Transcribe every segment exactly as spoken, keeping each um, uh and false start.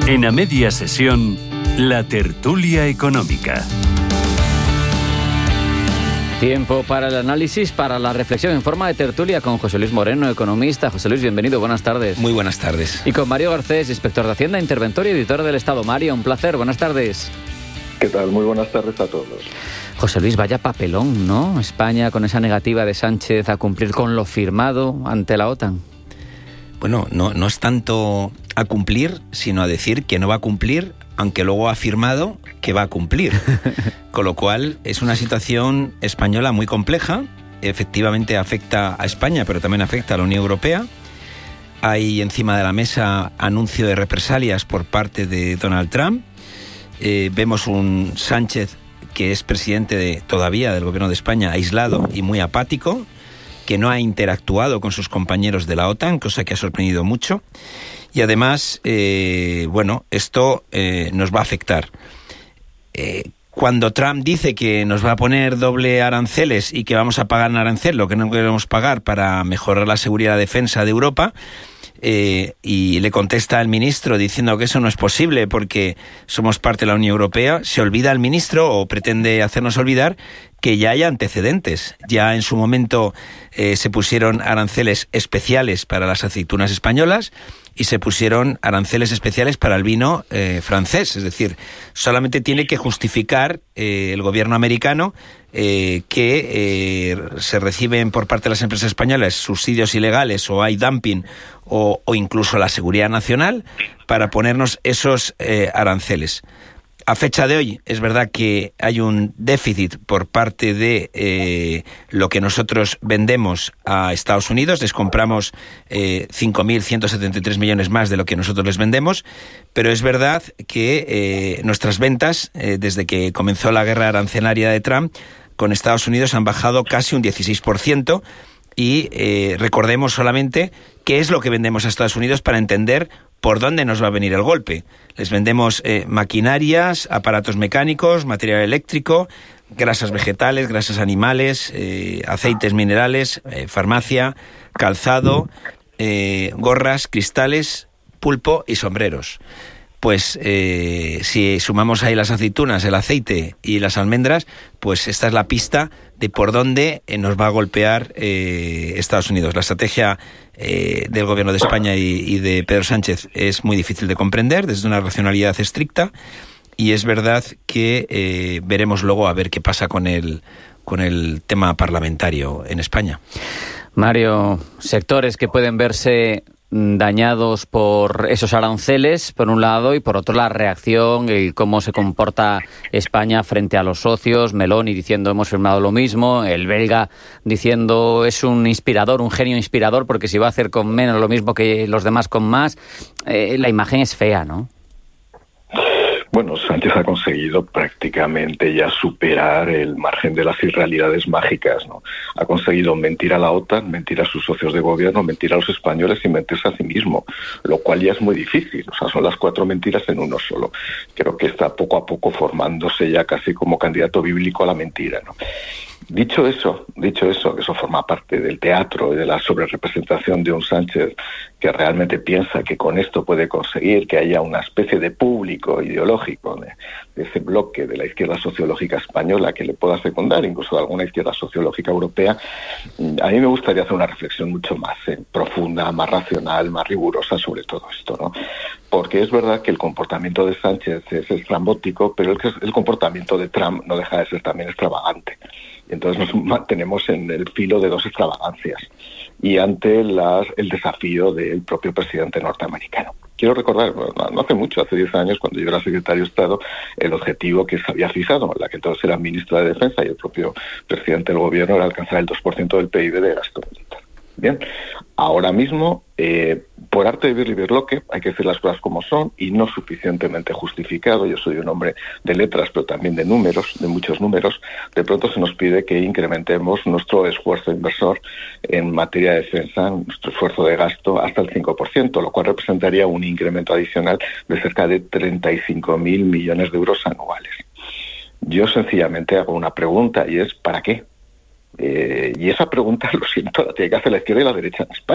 En A Media Sesión, la tertulia económica. Tiempo para el análisis, para la reflexión en forma de tertulia con José Luis Moreno, economista. José Luis, bienvenido, buenas tardes. Muy buenas tardes. Y con Mario Garcés, inspector de Hacienda, interventor y editor del Estado. Mario, un placer, buenas tardes. ¿Qué tal? Muy buenas tardes a todos. José Luis, vaya papelón, ¿no? España con esa negativa de Sánchez a cumplir con lo firmado ante la OTAN. Bueno, no, no es tanto a cumplir, sino a decir que no va a cumplir, aunque luego ha afirmado que va a cumplir. Con lo cual, es una situación española muy compleja. Efectivamente afecta a España, pero también afecta a la Unión Europea. Hay encima de la mesa anuncio de represalias por parte de Donald Trump. Eh, vemos un Sánchez que es presidente de, todavía del gobierno de España, aislado y muy apático, que no ha interactuado con sus compañeros de la OTAN, cosa que ha sorprendido mucho. Y además, eh, bueno, esto eh, nos va a afectar. Eh, cuando Trump dice que nos va a poner doble aranceles y que vamos a pagar un arancel, lo que no queremos pagar para mejorar la seguridad y la defensa de Europa, eh, y le contesta al ministro diciendo que eso no es posible porque somos parte de la Unión Europea, se olvida el ministro o pretende hacernos olvidar que ya hay antecedentes. Ya en su momento eh, se pusieron aranceles especiales para las aceitunas españolas y se pusieron aranceles especiales para el vino eh, francés. Es decir, solamente tiene que justificar eh, el gobierno americano eh, que eh, se reciben por parte de las empresas españolas subsidios ilegales o hay dumping o, o incluso la seguridad nacional para ponernos esos eh, aranceles. A fecha de hoy, es verdad que hay un déficit por parte de eh, lo que nosotros vendemos a Estados Unidos. Les compramos eh, cinco mil ciento setenta y tres millones más de lo que nosotros les vendemos, pero es verdad que eh, nuestras ventas, eh, desde que comenzó la guerra arancelaria de Trump con Estados Unidos, han bajado casi un dieciséis por ciento. Y eh, recordemos solamente qué es lo que vendemos a Estados Unidos para entender por dónde nos va a venir el golpe. Les vendemos eh, maquinarias, aparatos mecánicos, material eléctrico, grasas vegetales, grasas animales, eh, aceites minerales, eh, farmacia, calzado, eh, gorras, cristales, pulpo y sombreros. Pues eh, si sumamos ahí las aceitunas, el aceite y las almendras, pues esta es la pista de por dónde eh, nos va a golpear eh, Estados Unidos. La estrategia eh, del gobierno de España y, y de Pedro Sánchez es muy difícil de comprender desde una racionalidad estricta y es verdad que eh, veremos luego a ver qué pasa con el, con el tema parlamentario en España. Mario, sectores que pueden verse dañados por esos aranceles, por un lado, y por otro la reacción y cómo se comporta España frente a los socios, Meloni diciendo hemos firmado lo mismo, el belga diciendo es un inspirador, un genio inspirador, porque si va a hacer con menos lo mismo que los demás con más, eh, la imagen es fea, ¿no? Bueno, Sánchez ha conseguido prácticamente ya superar el margen de las irrealidades mágicas, ¿no? Ha conseguido mentir a la OTAN, mentir a sus socios de gobierno, mentir a los españoles y mentirse a sí mismo, lo cual ya es muy difícil. O sea, son las cuatro mentiras en uno solo. Creo que está poco a poco formándose ya casi como candidato bíblico a la mentira, ¿no? Dicho eso, dicho eso, que eso forma parte del teatro y de la sobrerepresentación de un Sánchez que realmente piensa que con esto puede conseguir que haya una especie de público ideológico de, de ese bloque de la izquierda sociológica española que le pueda secundar, incluso de alguna izquierda sociológica europea, a mí me gustaría hacer una reflexión mucho más eh, profunda, más racional, más rigurosa sobre todo esto, ¿no? Porque es verdad que el comportamiento de Sánchez es estrambótico, pero el, el comportamiento de Trump no deja de ser también extravagante. Y entonces nos mantenemos en el filo de dos extravagancias y ante las, el desafío del propio presidente norteamericano. Quiero recordar, no hace mucho, hace diez años, cuando yo era secretario de Estado, el objetivo que se había fijado, la que entonces era ministra de Defensa y el propio presidente del gobierno, era alcanzar el dos por ciento del P I B de gasto militar. Bien, ahora mismo, eh, por arte de Birlibirloque, hay que decir las cosas como son y no suficientemente justificado. Yo soy un hombre de letras, pero también de números, de muchos números. De pronto se nos pide que incrementemos nuestro esfuerzo inversor en materia de defensa, nuestro esfuerzo de gasto, hasta el cinco por ciento, lo cual representaría un incremento adicional de cerca de treinta y cinco mil millones de euros anuales. Yo sencillamente hago una pregunta y es ¿para qué? Eh, y esa pregunta, lo siento, la tiene que hacer la izquierda y la derecha en España.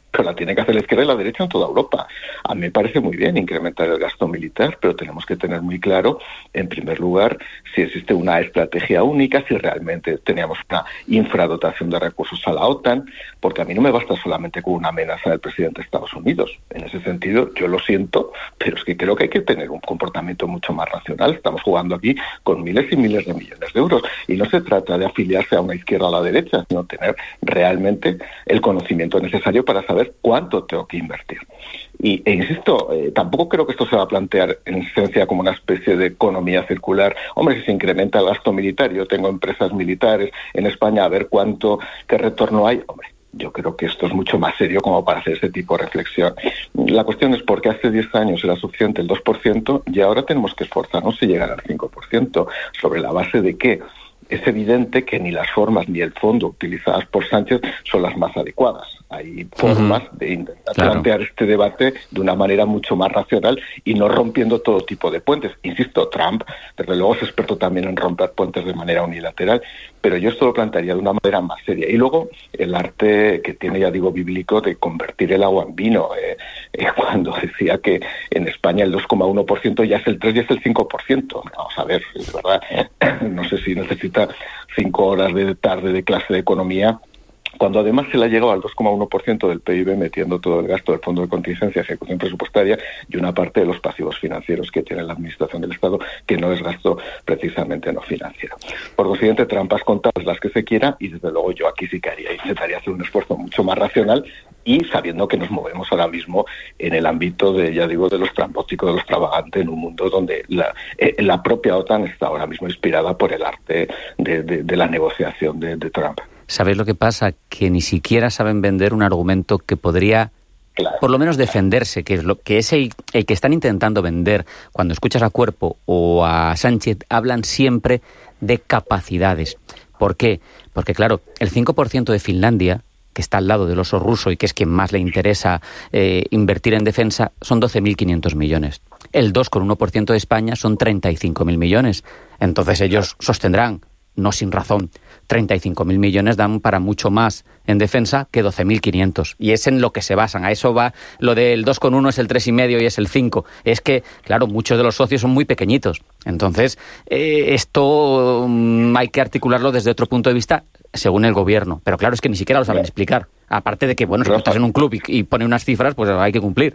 pero la tiene que hacer la izquierda y la derecha en toda Europa. A mí me parece muy bien incrementar el gasto militar, pero tenemos que tener muy claro, en primer lugar, si existe una estrategia única, si realmente teníamos una infradotación de recursos a la OTAN, porque a mí no me basta solamente con una amenaza del presidente de Estados Unidos. En ese sentido, yo lo siento, pero es que creo que hay que tener un comportamiento mucho más racional. Estamos jugando aquí con miles y miles de millones de euros, y no se trata de afiliarse a una izquierda o a la derecha, sino tener realmente el conocimiento necesario para saber cuánto tengo que invertir. Y, e insisto, eh, tampoco creo que esto se va a plantear en esencia como una especie de economía circular. Hombre, si se incrementa el gasto militar, yo tengo empresas militares en España, a ver cuánto, qué retorno hay. Hombre, yo creo que esto es mucho más serio como para hacer ese tipo de reflexión. La cuestión es por qué hace diez años era suficiente el dos por ciento y ahora tenemos que esforzarnos y llegar al cinco por ciento. ¿Sobre la base de qué? Es evidente que ni las formas ni el fondo utilizadas por Sánchez son las más adecuadas. Hay formas uh-huh. de intentar claro. plantear este debate de una manera mucho más racional y no rompiendo todo tipo de puentes. Insisto, Trump, desde luego, es experto también en romper puentes de manera unilateral, pero yo esto lo plantearía de una manera más seria. Y luego, el arte que tiene, ya digo, bíblico de convertir el agua en vino. Eh, eh, cuando decía que en España el dos coma uno por ciento ya es el tres y es el cinco por ciento. Vamos a ver, es verdad, no sé si necesita cinco horas de tarde de clase de economía, cuando además se le ha llegado al dos coma uno por ciento del P I B metiendo todo el gasto del Fondo de Contingencia, ejecución presupuestaria y una parte de los pasivos financieros que tiene la Administración del Estado, que no es gasto precisamente no financiero. Por consiguiente, trampas contadas las que se quiera, y desde luego yo aquí sí que haría, intentaría hacer un esfuerzo mucho más racional y sabiendo que nos movemos ahora mismo en el ámbito de, ya digo, de los trambóticos, de los extravagantes, en un mundo donde la, eh, la propia OTAN está ahora mismo inspirada por el arte de, de, de la negociación de, de Trump. ¿Sabéis lo que pasa? Que ni siquiera saben vender un argumento que podría, claro, por lo menos defenderse, que es lo que es el, el que están intentando vender. Cuando escuchas a Cuerpo o a Sánchez, hablan siempre de capacidades. ¿Por qué? Porque, claro, el cinco por ciento de Finlandia, que está al lado del oso ruso y que es quien más le interesa eh, invertir en defensa, son doce mil quinientos millones. El dos coma uno por ciento de España son treinta y cinco mil millones. Entonces ellos sostendrán, no sin razón, treinta y cinco mil millones dan para mucho más en defensa que doce mil quinientos. Y es en lo que se basan. A eso va lo del dos coma uno es el tres coma cinco y es el cinco. Es que, claro, muchos de los socios son muy pequeñitos. Entonces, eh, esto um, hay que articularlo desde otro punto de vista según el gobierno. Pero claro, es que ni siquiera lo saben explicar. Aparte de que, bueno, si estás en un club y, y pone unas cifras, pues hay que cumplir.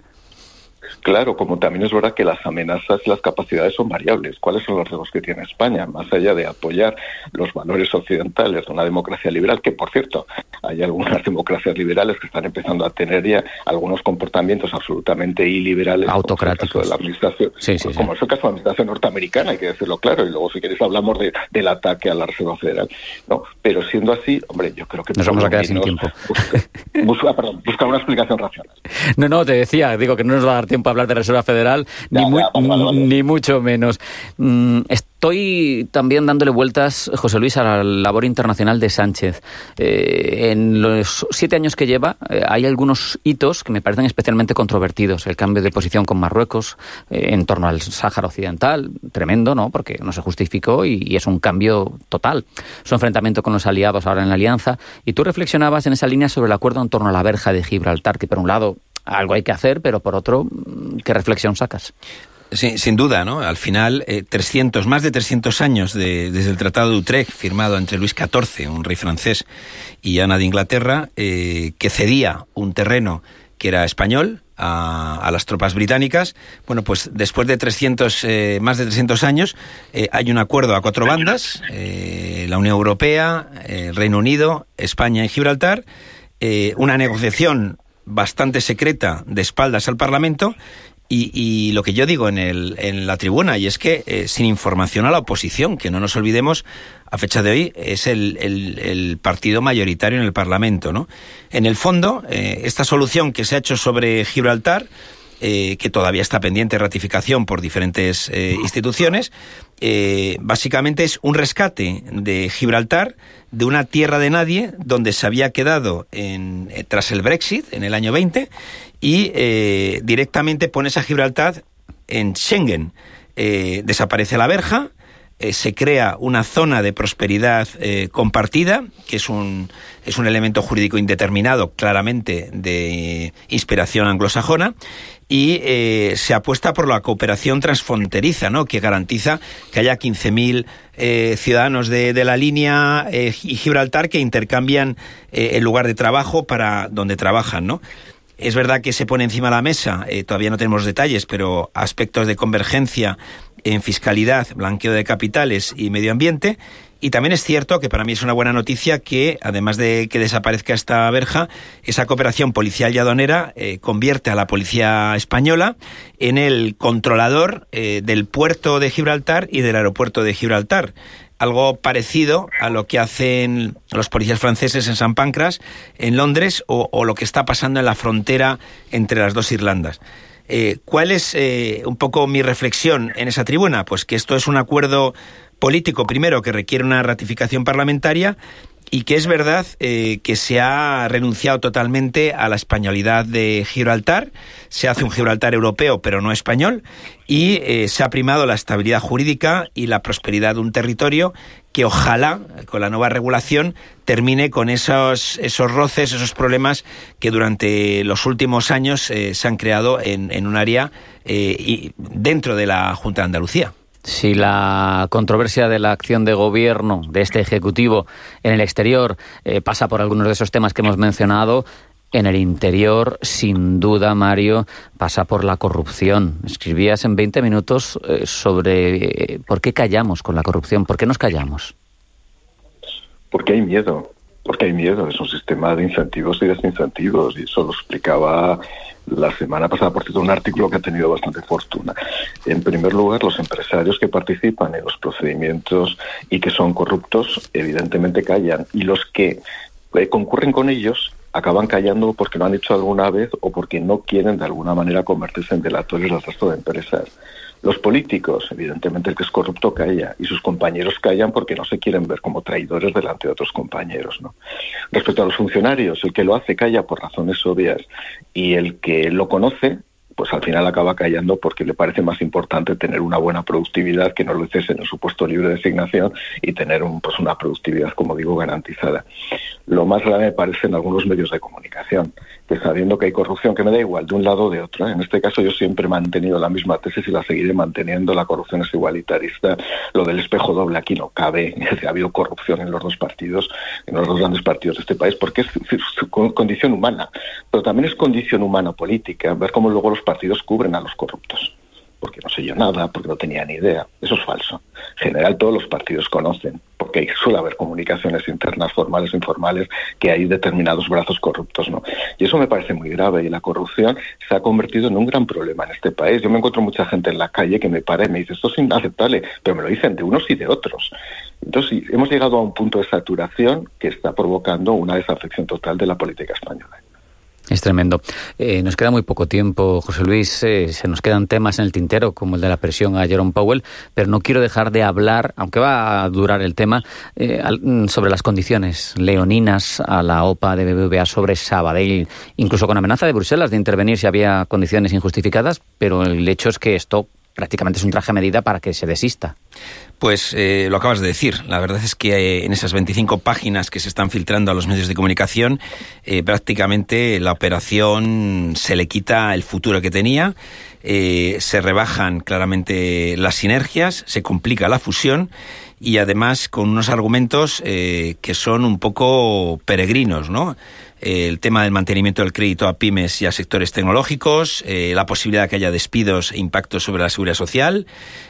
Claro, como también es verdad que las amenazas y las capacidades son variables. ¿Cuáles son los riesgos que tiene España? Más allá de apoyar los valores occidentales de una democracia liberal, que por cierto, hay algunas democracias liberales que están empezando a tener ya algunos comportamientos absolutamente iliberales, autocráticos, como es el caso de la administración, sí, sí, como sí. es el caso de la administración norteamericana, hay que decirlo claro, y luego si queréis hablamos de, del ataque a la Reserva Federal. No, pero siendo así, hombre, yo creo que nos vamos a quedar sin tiempo. Busca, busca, perdón, busca una explicación racional. No, no, te decía, digo que no nos va a dar tiempo a hablar de Reserva Federal, ya, ni, muy, ya, vale, vale, vale. ni mucho menos. Mm, estoy también dándole vueltas, José Luis, a la labor internacional de Sánchez. Eh, en los siete años que lleva, eh, hay algunos hitos que me parecen especialmente controvertidos. El cambio de posición con Marruecos eh, en torno al Sáhara Occidental, tremendo, ¿no? Porque no se justificó y, y es un cambio total. Su enfrentamiento con los aliados ahora en la alianza. Y tú reflexionabas en esa línea sobre el acuerdo en torno a la verja de Gibraltar, que por un lado algo hay que hacer, pero por otro, ¿qué reflexión sacas? Sí, sin duda, ¿no? Al final, eh, trescientos, más de trescientos años de, desde el Tratado de Utrecht, firmado entre Luis catorce, un rey francés, y Ana de Inglaterra, eh, que cedía un terreno que era español a, a las tropas británicas. Bueno, pues después de trescientos, eh, más de trescientos años, eh, hay un acuerdo a cuatro bandas, eh, la Unión Europea, eh, el Reino Unido, España y Gibraltar, eh, una negociación bastante secreta de espaldas al Parlamento y, y lo que yo digo en, el, en la tribuna, y es que eh, sin información a la oposición, que no nos olvidemos, a fecha de hoy es el, el, el partido mayoritario en el Parlamento, ¿no? En el fondo, eh, esta solución que se ha hecho sobre Gibraltar, eh, que todavía está pendiente de ratificación por diferentes eh, instituciones, eh, básicamente es un rescate de Gibraltar de una tierra de nadie donde se había quedado en, eh, tras el Brexit en el año veinte y eh, directamente pones a Gibraltar en Schengen. Eh, desaparece la verja, eh, se crea una zona de prosperidad eh, compartida, que es un, es un elemento jurídico indeterminado, claramente de inspiración anglosajona, y eh, se apuesta por la cooperación transfronteriza, ¿no?, que garantiza que haya quince mil eh, ciudadanos de, de la línea eh, y Gibraltar que intercambian eh, el lugar de trabajo para donde trabajan, ¿no? Es verdad que se pone encima de la mesa, eh, todavía no tenemos detalles, pero aspectos de convergencia en fiscalidad, blanqueo de capitales y medio ambiente. Y también es cierto que para mí es una buena noticia que, además de que desaparezca esta verja, esa cooperación policial y aduanera eh, convierte a la policía española en el controlador eh, del puerto de Gibraltar y del aeropuerto de Gibraltar. Algo parecido a lo que hacen los policías franceses en San Pancras, en Londres, o, o lo que está pasando en la frontera entre las dos Irlandas. Eh, ¿Cuál es eh, un poco mi reflexión en esa tribuna? Pues que esto es un acuerdo político, primero, que requiere una ratificación parlamentaria, y que es verdad eh, que se ha renunciado totalmente a la españolidad de Gibraltar. Se hace un Gibraltar europeo, pero no español, y eh, se ha primado la estabilidad jurídica y la prosperidad de un territorio que ojalá, con la nueva regulación, termine con esos, esos roces, esos problemas que durante los últimos años eh, se han creado en, en un área eh, y dentro de la Junta de Andalucía. Si la controversia de la acción de gobierno de este Ejecutivo en el exterior eh, pasa por algunos de esos temas que hemos mencionado, en el interior, sin duda, Mario, pasa por la corrupción. Escribías en veinte minutos eh, sobre eh, por qué callamos con la corrupción, por qué nos callamos. Porque hay miedo, porque hay miedo. Es un sistema de incentivos y desincentivos, y eso lo explicaba la semana pasada, por cierto, un artículo que ha tenido bastante fortuna. En primer lugar, los empresarios que participan en los procedimientos y que son corruptos, evidentemente callan, y los que eh, concurren con ellos acaban callando porque lo han hecho alguna vez o porque no quieren de alguna manera convertirse en delatores del resto de empresas. Los políticos, evidentemente el que es corrupto calla, y sus compañeros callan porque no se quieren ver como traidores delante de otros compañeros, ¿no? Respecto a los funcionarios, el que lo hace calla por razones obvias, y el que lo conoce, pues al final acaba callando porque le parece más importante tener una buena productividad, que no lo cesen en su puesto libre de designación, y tener un, pues una productividad, como digo, garantizada. Lo más grave me parece en algunos medios de comunicación, que sabiendo que hay corrupción, que me da igual de un lado o de otro, ¿eh? En este caso yo siempre he mantenido la misma tesis y la seguiré manteniendo: la corrupción es igualitarista, lo del espejo doble aquí no cabe. Ha habido corrupción en los dos partidos, en los dos grandes partidos de este país, porque es, es, es condición humana, pero también es condición humana política, ver cómo luego los partidos cubren a los corruptos, porque no sé yo nada, porque no tenía ni idea. Eso es falso. En general todos los partidos conocen, porque suele haber comunicaciones internas, formales e informales, que hay determinados brazos corruptos, ¿no? Y eso me parece muy grave, y la corrupción se ha convertido en un gran problema en este país. Yo me encuentro mucha gente en la calle que me para y me dice: esto es inaceptable, pero me lo dicen de unos y de otros. Entonces hemos llegado a un punto de saturación que está provocando una desafección total de la política española. Es tremendo. Eh, nos queda muy poco tiempo, José Luis. Eh, se nos quedan temas en el tintero, como el de la presión a Jerome Powell, pero no quiero dejar de hablar, aunque va a durar el tema, eh, al, sobre las condiciones leoninas a la O P A de B B V A sobre Sabadell, incluso con amenaza de Bruselas de intervenir si había condiciones injustificadas, pero el hecho es que esto prácticamente es un traje a medida para que se desista. Pues eh, lo acabas de decir. La verdad es que eh, en esas veinticinco páginas que se están filtrando a los medios de comunicación, eh, prácticamente la operación se le quita el futuro que tenía, eh, se rebajan claramente las sinergias, se complica la fusión, y además con unos argumentos eh, que son un poco peregrinos, ¿no? El tema del mantenimiento del crédito a pymes y a sectores tecnológicos, eh, la posibilidad de que haya despidos e impactos sobre la seguridad social,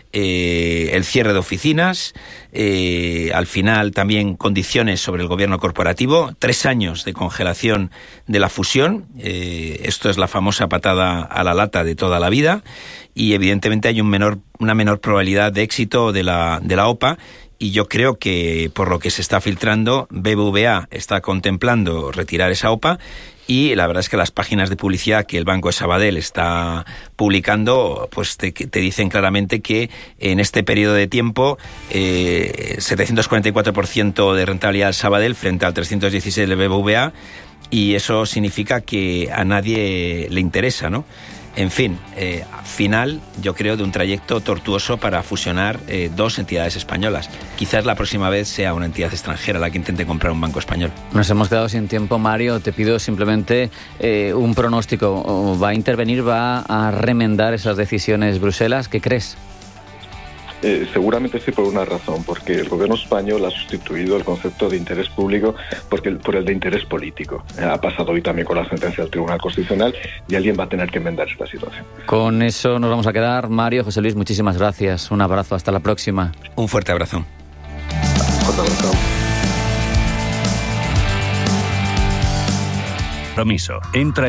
eh, el cierre de oficinas, eh, al final también condiciones sobre el gobierno corporativo, tres años de congelación de la fusión, eh, esto es la famosa patada a la lata de toda la vida, y evidentemente hay un menor, una menor probabilidad de éxito de la, de la O P A. Y yo creo que, por lo que se está filtrando, B B V A está contemplando retirar esa O P A, y la verdad es que las páginas de publicidad que el Banco de Sabadell está publicando, pues te, te dicen claramente que en este periodo de tiempo eh, setecientos cuarenta y cuatro por ciento de rentabilidad del Sabadell frente al trescientos dieciséis del B B V A, y eso significa que a nadie le interesa, ¿no? En fin, eh, final, yo creo, de un trayecto tortuoso para fusionar eh, dos entidades españolas. Quizás la próxima vez sea una entidad extranjera la que intente comprar un banco español. Nos hemos quedado sin tiempo, Mario. Te pido simplemente eh, un pronóstico. ¿Va a intervenir, va a remendar esas decisiones Bruselas? ¿Qué crees? Eh, seguramente sí, por una razón, porque el gobierno español ha sustituido el concepto de interés público porque el, por el de interés político. Eh, ha pasado hoy también con la sentencia del Tribunal Constitucional y alguien va a tener que enmendar esta situación. Con eso nos vamos a quedar. Mario, José Luis, muchísimas gracias. Un abrazo, hasta la próxima. Un fuerte abrazo. Fuerte abrazo. Compromiso. Entra